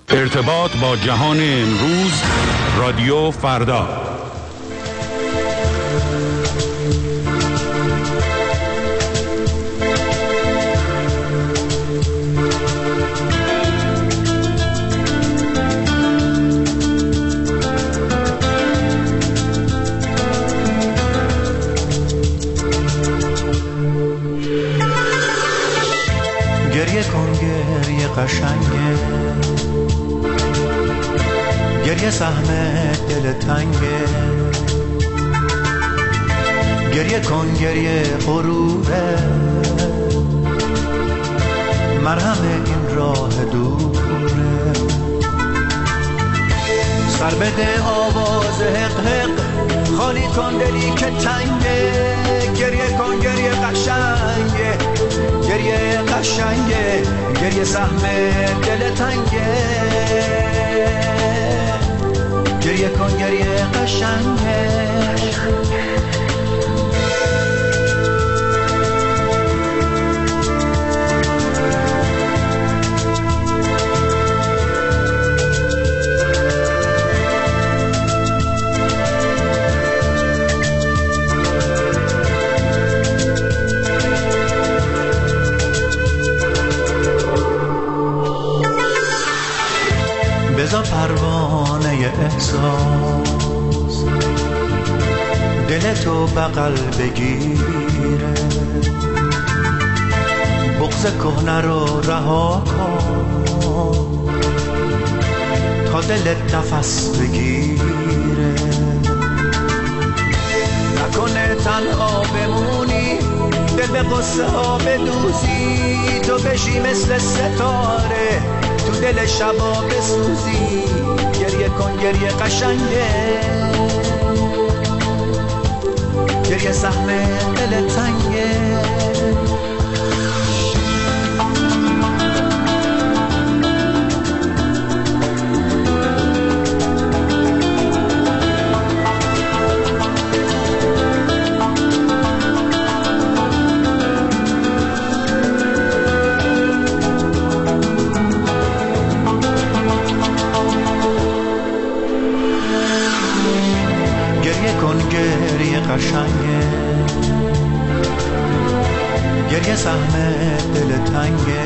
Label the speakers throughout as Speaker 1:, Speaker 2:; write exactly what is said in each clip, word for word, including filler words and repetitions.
Speaker 1: ارتباط با جهان امروز، رادیو فردا.
Speaker 2: گریه کن گریه قشنگه، گریه سهم دل تنگه، گریه کن گریه غروره، مرهم این راه دوره. سر بده آواز حق حق، خالی کن دلی که تنگه، گریه کن گریه قشنگه، گریه قشنگه، گریه سهم دل تنگه، گریه کن گریه قشنگه. بذار پروانه احساس دلتو بغل بگیره، بغض کهنه رو رها کن تا دلت نفس بگیره. نکنه تنها بمونی، دل به قصه ها بدوزی، تو بشی مثل ستاره تو دل شبا بسوزی. گریه کن گریه قشنگه، گریه سهم دل تنگه. قشنگه، گریه سهم دل تنگه،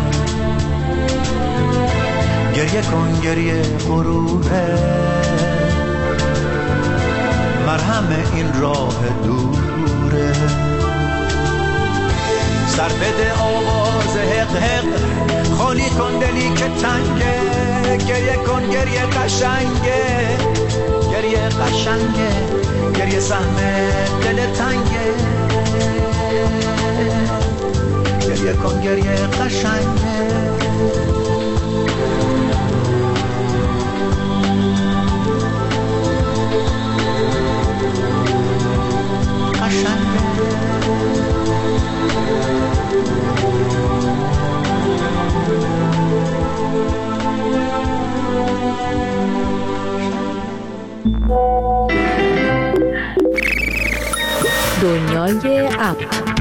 Speaker 2: گریه کن گریه غروره، مرهم این راه دوره. سر بده آواز حق حق، خالی کن دلی که تنگه، گریه کن گریه قشنگه، گریه قشنگه، گریه سهم دل تنگه، گریه کن گریه قشنگه. قشنگه
Speaker 3: دنیای اپ.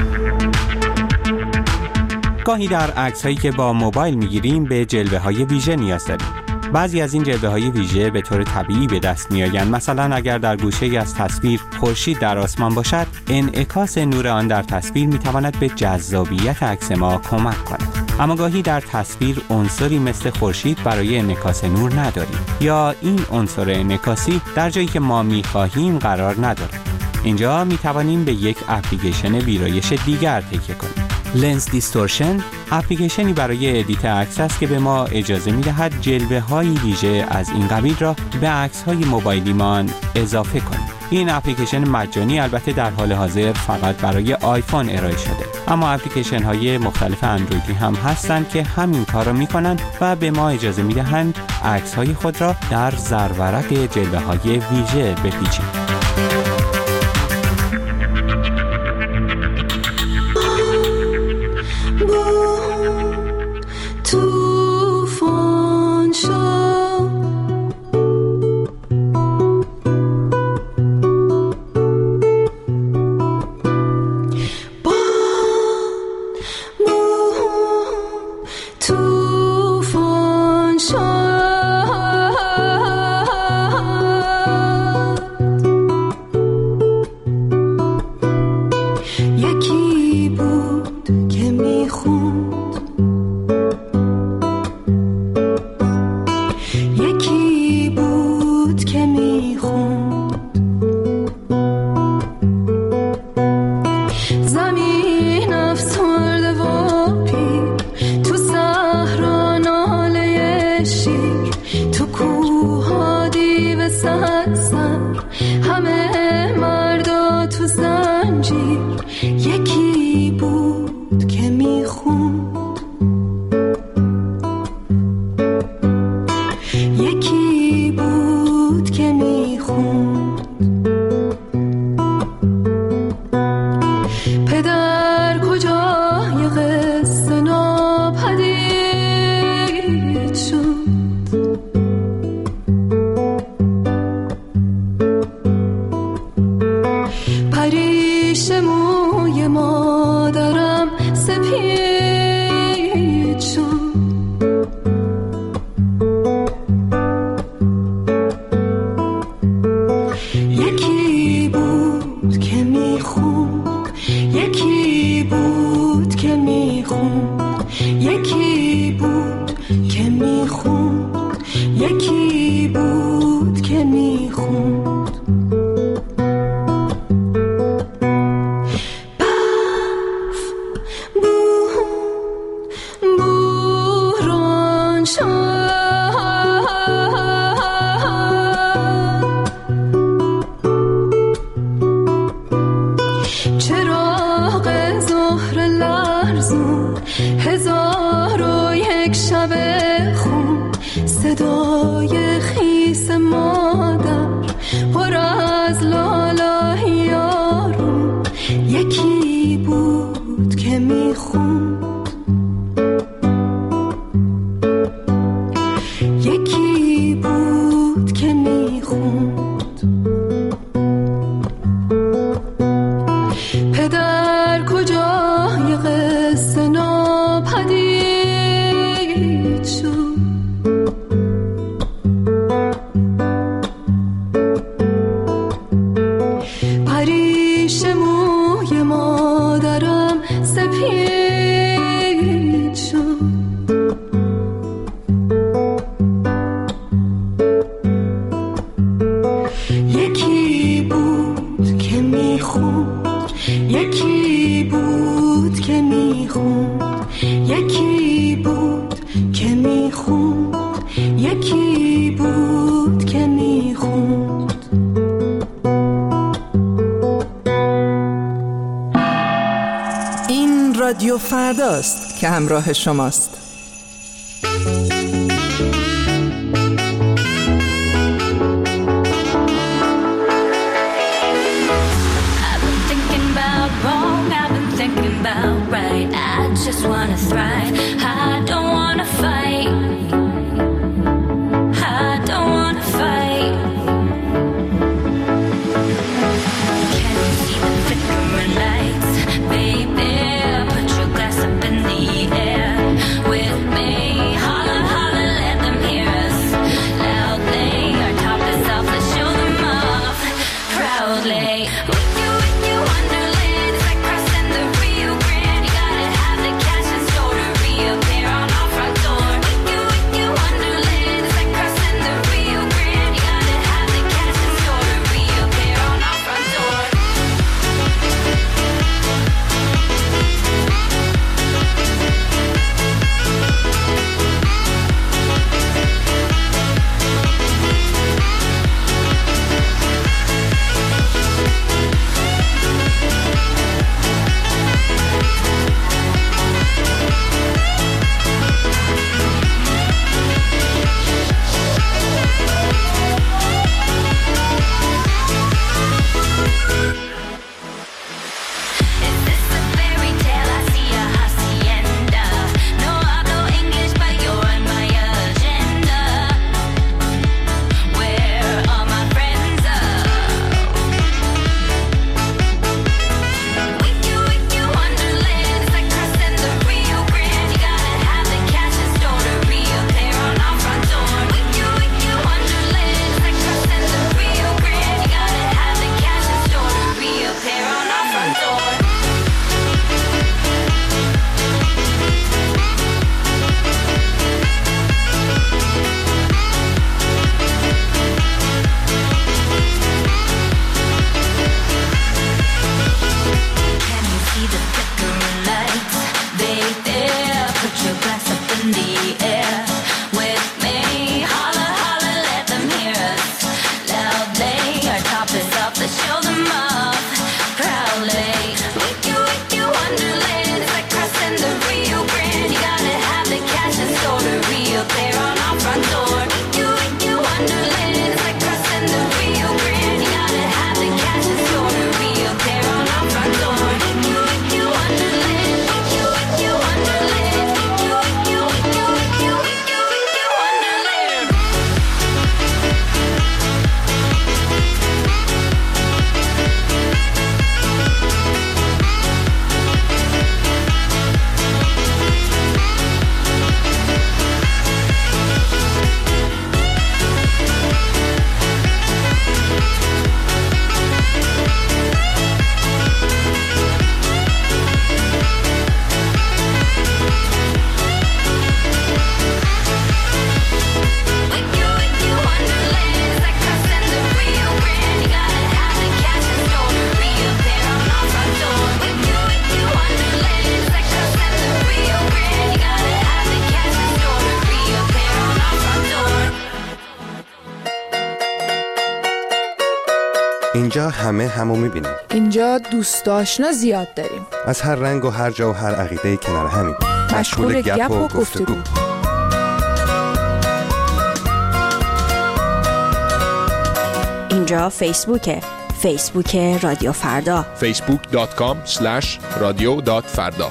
Speaker 4: گاهی در عکس‌هایی که با موبایل می‌گیریم به جلوه‌های ویژه نیاز داریم. بعضی از این جلوه‌های ویژه به طور طبیعی به دست می‌آیند. مثلا اگر در گوشه‌ای از تصویر خورشید در آسمان باشد، انعکاس نور آن در تصویر می‌تواند به جذابیت عکس ما کمک کند. اما گاهی در تصویر عنصری مثل خورشید برای انعکاس نور نداریم، یا این عنصر انعکاسی در جایی که ما می‌خواهیم قرار ندارد. اینجا می‌توانیم به یک اپلیکیشن ویرایش دیگر تکیه کنیم. لنز دیستورشن اپلیکیشنی برای ادیت عکس است که به ما اجازه می‌دهد جلوه‌های ویژه از این قبیل را به عکس‌های موبایلیمان اضافه کنیم. این اپلیکیشن مجانی البته در حال حاضر فقط برای آیفون ارائه شده، اما اپلیکیشن‌های مختلف اندرویدی هم هستند که همین کار را می‌کنند و به ما اجازه می‌دهند عکس‌های خود را در زرورق جلوه‌های ویژه بپیچیم.
Speaker 5: Tufan shah شیر، تو کوها دیو صد سر، همه مردا تو زنجیر. یکی بود که میخوند، یکی بود که میخوند. پدر کجای قصه ناپدید شد، پریش موی مادرم سپید شد. یکی بود که میخوند، یکی بود که میخوند، یکی بود که میخوند، یکی بود که میخوند. برف بود بوران شد، چراغ ظهر لرزون، هزار و یک شب خون. صدای خیس مادر پر از لالای یارون. یکی بود که میخوند، یکی بود که میخوند. پدر کجای قصه ناپدید شد، پریش موی مادرم سپید شد. یکی بود که میخوند، یکی بود که میخوند، یکی بود که میخوند، یکی بود که میخوند.
Speaker 6: این رادیو فرداست که همراه شماست.
Speaker 7: Just wanna thrive. I don't wanna fight. I don't wanna fight. Can you see the flickering lights, baby? Put your glass up in the air.
Speaker 8: اینجا همه همو میبینیم.
Speaker 6: اینجا دوست آشنا زیاد داریم.
Speaker 8: از هر رنگ و هر جا و هر عقیده کنار همین.
Speaker 6: مشغول گپ و گفتگو.
Speaker 3: اینجا فیسبوکه. فیسبوک رادیو فردا.
Speaker 9: فیسبوک دات کام اسلش رادیو دات فردا.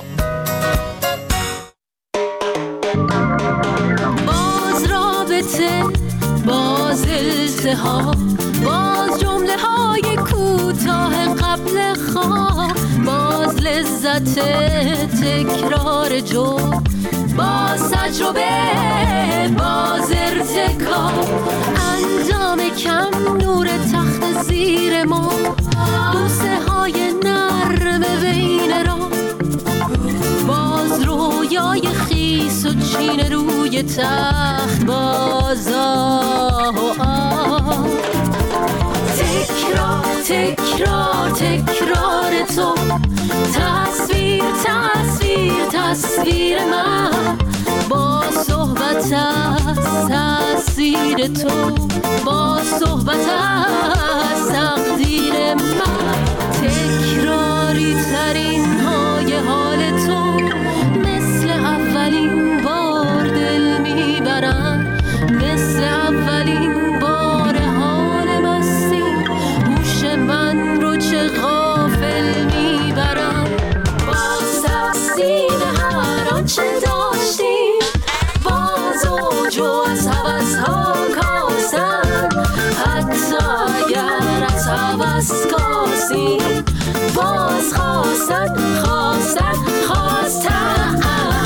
Speaker 5: باز رابطه، باز التهاب، باز جمله های کوتاه قبل خواب، باز لذت تکرار جرم، باز تجربه، باز ارتکاب، انجام کم، نور تخت زیر ما، بوسه های نرم بین را، باز رویای خیس و چین روی تخت، باز آه و آه، تکرار تکرار تکرار تو، تصویر تصویر تصویر من، با صحبت از تأثیر تو، با صحبت از تقدیر من، تکراری ترین های حال تو، مثل اولین بار دل میبرم، مثل اولین بار حال مستی، هوش من رو چه غافل میبرم، باز تقسیم هر آنچه داشتیم، باز اوج و از هوس ها کاسن، حتی اگر از هوس کاسیم، باز خواستن خواستن خواستن،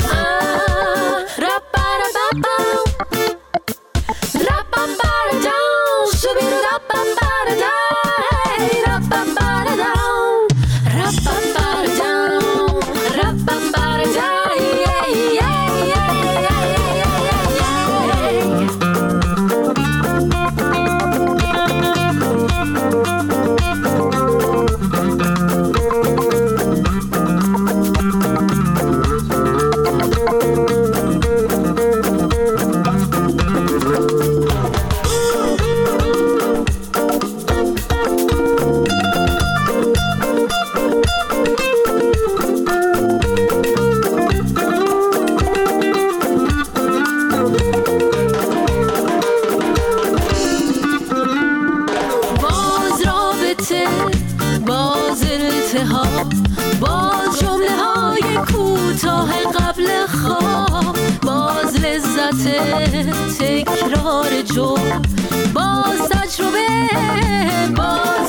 Speaker 5: باز التهاب، باز جمله های کوتاه قبل خواب، باز لذت تکرار جرم، باز تجربه، باز